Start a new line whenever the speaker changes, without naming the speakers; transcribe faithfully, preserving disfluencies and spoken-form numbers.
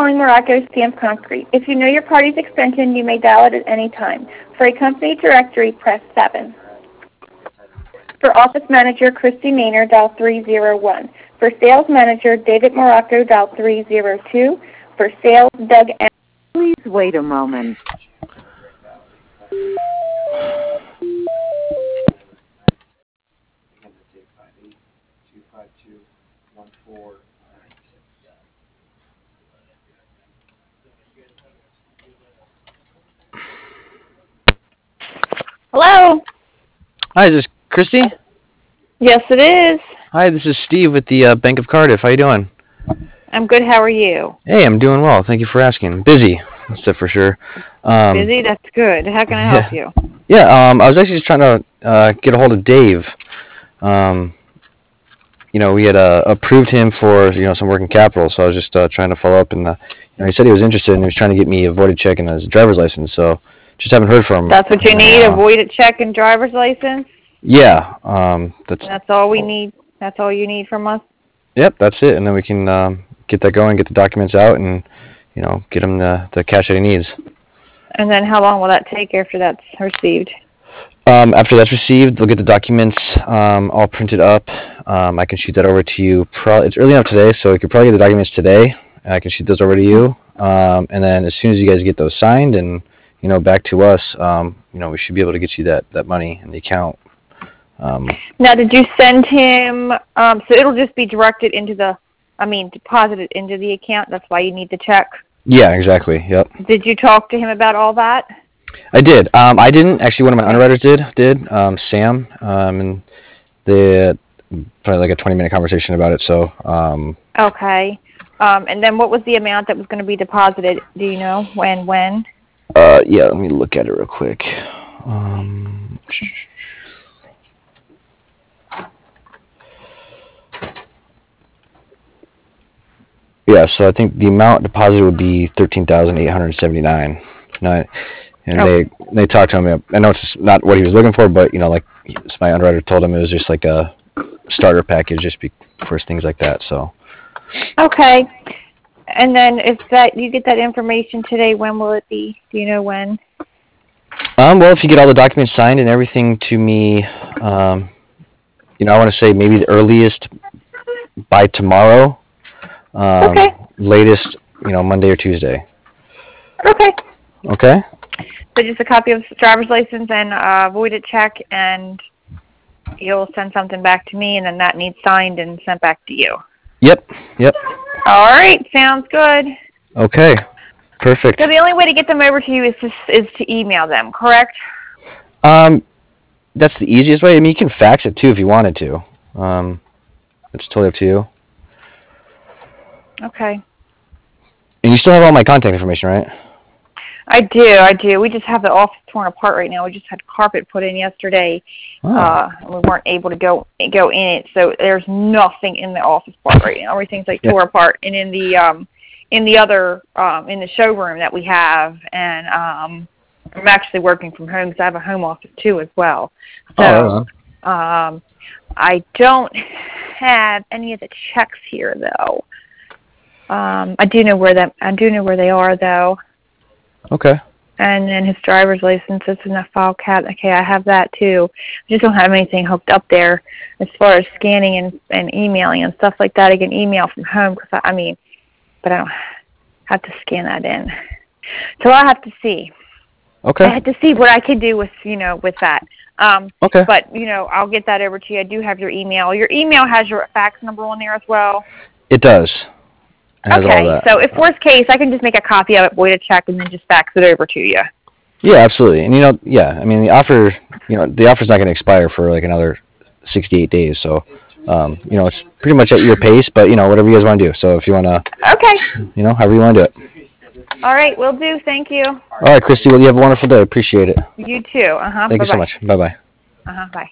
calling Morocco Stamp Concrete. If you know your party's extension, you may dial it at any time. For a company directory, press seven. For office manager, Christy Maynard, dial three zero one. For sales manager, David Morocco, dial three zero two. For sales, Doug M.
Please wait a moment.
Hello?
Hi, is this Christy?
Yes, it is.
Hi, this is Steve with the uh, Bank of Cardiff. How you doing?
I'm good. How are you?
Hey, I'm doing well. Thank you for asking. Busy, that's it for sure. Um,
Busy? That's good. How can I help
yeah.
you?
Yeah, um, I was actually just trying to uh, get a hold of Dave. Um, you know, we had uh, approved him for, you know, some working capital, so I was just uh, trying to follow up. And uh, you know, he said he was interested, and he was trying to get me a voided check and his driver's license, so just haven't heard from him.
That's what you need, a voided check and driver's license?
Yeah. Um, that's,
that's all we need? That's all you need from us?
Yep, that's it. And then we can um, get that going, get the documents out, and, you know, get him the, the cash that he needs.
And then how long will that take after that's received?
Um, after that's received, they'll get the documents um, all printed up. Um, I can shoot that over to you. Pro- it's early enough today, so we could probably get the documents today. I can shoot those over to you. Um, and then as soon as you guys get those signed and, you know, back to us, um, you know, we should be able to get you that, that money in the account. Um,
now, did you send him, um, so it'll just be directed into the, I mean, deposited into the account? That's why you need the check?
Yeah, exactly. Yep.
Did you talk to him about all that?
I did. Um, I didn't. Actually, one of my underwriters did, did um, Sam, um, and they had probably like a twenty-minute conversation about it, so. Um,
okay. Um, and then what was the amount that was going to be deposited? Do you know when, when?
Uh, yeah, let me look at it real quick. Um, yeah, so I think the amount deposited would be thirteen thousand eight hundred seventy-nine. Now, and oh. they they talked to him. I know it's not what he was looking for, but you know, like my underwriter told him, it was just like a starter package, just be, for things like that. So.
Okay. And then if that you get that information today, when will it be? Do you know when?
Um. Well, if you get all the documents signed and everything to me, um, you know, I want to say maybe the earliest by tomorrow. Um,
okay.
Latest, you know, Monday or Tuesday.
Okay.
Okay.
So just a copy of the driver's license and a voided check, and you'll send something back to me, and then that needs signed and sent back to you.
Yep. Yep.
All right. Sounds good.
Okay. Perfect.
So the only way to get them over to you is to, is to email them, correct?
Um, that's the easiest way. I mean, you can fax it too if you wanted to. Um, it's totally up to you.
Okay.
And you still have all my contact information, right?
I do, I do. We just have the office torn apart right now. We just had carpet put in yesterday.
Oh.
Uh, and we weren't able to go go in it, so there's nothing in the office part right now. Everything's like yeah. tore apart. And in the um, in the other um, in the showroom that we have, and um, I'm actually working from home because I have a home office too as well. So
oh,
um, I don't have any of the checks here though. Um, I do know where that I do know where they are though.
Okay.
And then his driver's license is in the file cabinet. Okay, I have that too. I just don't have anything hooked up there as far as scanning and, and emailing and stuff like that. I can email from home because I, I mean, but I don't have to scan that in. So I'll have to see.
Okay.
I have to see what I can do with you know with that. Um,
okay.
But you know, I'll get that over to you. I do have your email. Your email has your fax number on there as well.
It does.
Okay, so if worst case, I can just make a copy of it, void a check, and then just fax it over to you.
Yeah, absolutely. And you know, yeah, I mean, the offer, you know, the offer's not going to expire for like another sixty-eight days. So, um, you know, it's pretty much at your pace, but you know, whatever you guys want to do. So if you want to,
okay,
you know, however you want to do it.
All right, will do. Thank you.
All right, Christy. Well, you have a wonderful day. Appreciate it.
You too. Uh huh.
Thank
Bye-bye.
you so much. Bye bye.
Uh huh. Bye.